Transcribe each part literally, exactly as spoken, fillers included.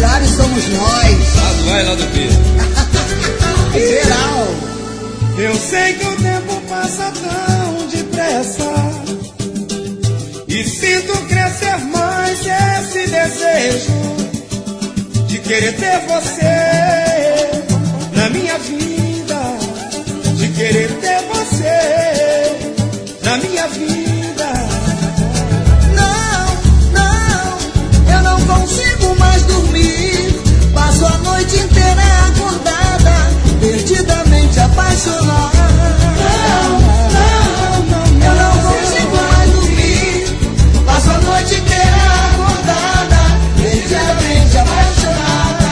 Pilares somos nós. Lá do vai, lá do B. Geral. Eu sei que o tempo passa tão depressa e sinto crescer mais esse desejo de querer ter você na minha vida, de querer ter você na minha vida. Não, não, eu não consigo mais dormir. Passo a noite inteira acordada, perdidamente apaixonada. Não, não, não, eu não consigo mais dormir. Passo a noite inteira acordada, perdidamente apaixonada.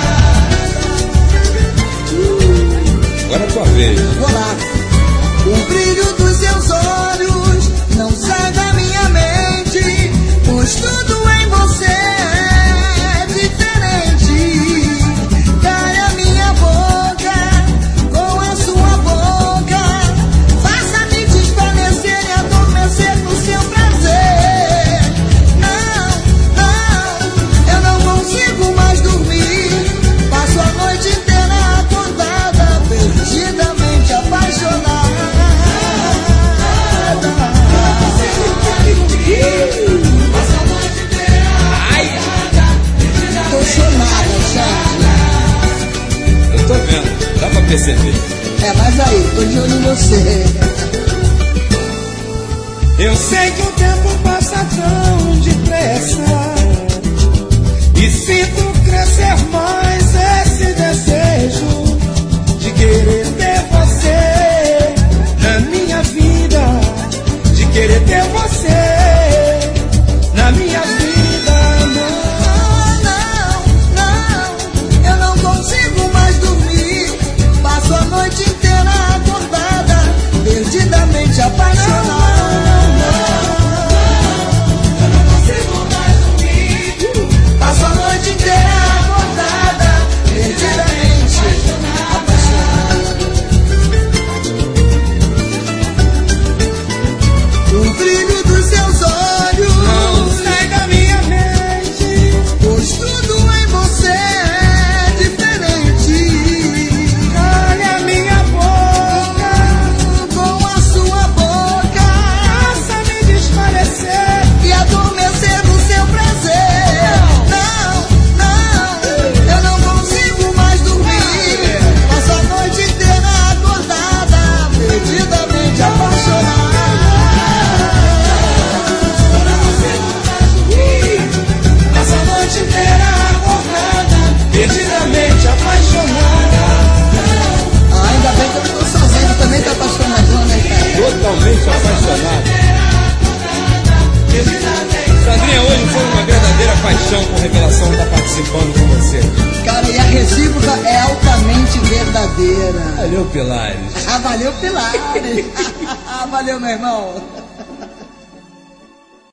Agora é a tua vez. Vou lá. O brilho dos seus olhos não sai da minha mente, pois tudo em você é diferente. Cai a minha boca com a sua boca, faça-me desvanecer e adormecer no seu prazer. Não, não, eu não consigo mais dormir. Passo a noite inteira acordada, perdidamente apaixonada. Tô chonada, gente. Eu tô vendo, dá pra perceber. É, mas aí, tô de olho em você. Eu sei que o tempo passa tão depressa e sinto crescer mais esse desejo de querer ter você na minha vida, de querer ter você na minha vida. Não, não, eu não consigo mais dormir. Passo a noite inteira acordada, perdidamente apaixonada. Passo a noite inteira acordada, perdidamente apaixonada. O brilho dos seus olhos Não sai da minha mente, pois tudo em você é diferente. olha a minha boca, Com a sua boca, faça-me desfalecer. e adormecer no seu prazer. Não, não, eu não consigo mais dormir. Passo a noite inteira acordada, perdidamente apaixonada. Passa a noite inteira acordada, perdidamente apaixonada. Ah, ainda bem que eu não tô sozinho, também tô apaixonadona, né, cara? Totalmente apaixonado. Sandrinha, hoje foi uma verdadeira paixão com Revelação estar participando com você. Cara, e a recíproca é altamente verdadeira. Valeu, Pilares. Ah, valeu, Pilares. Ah, valeu, meu irmão.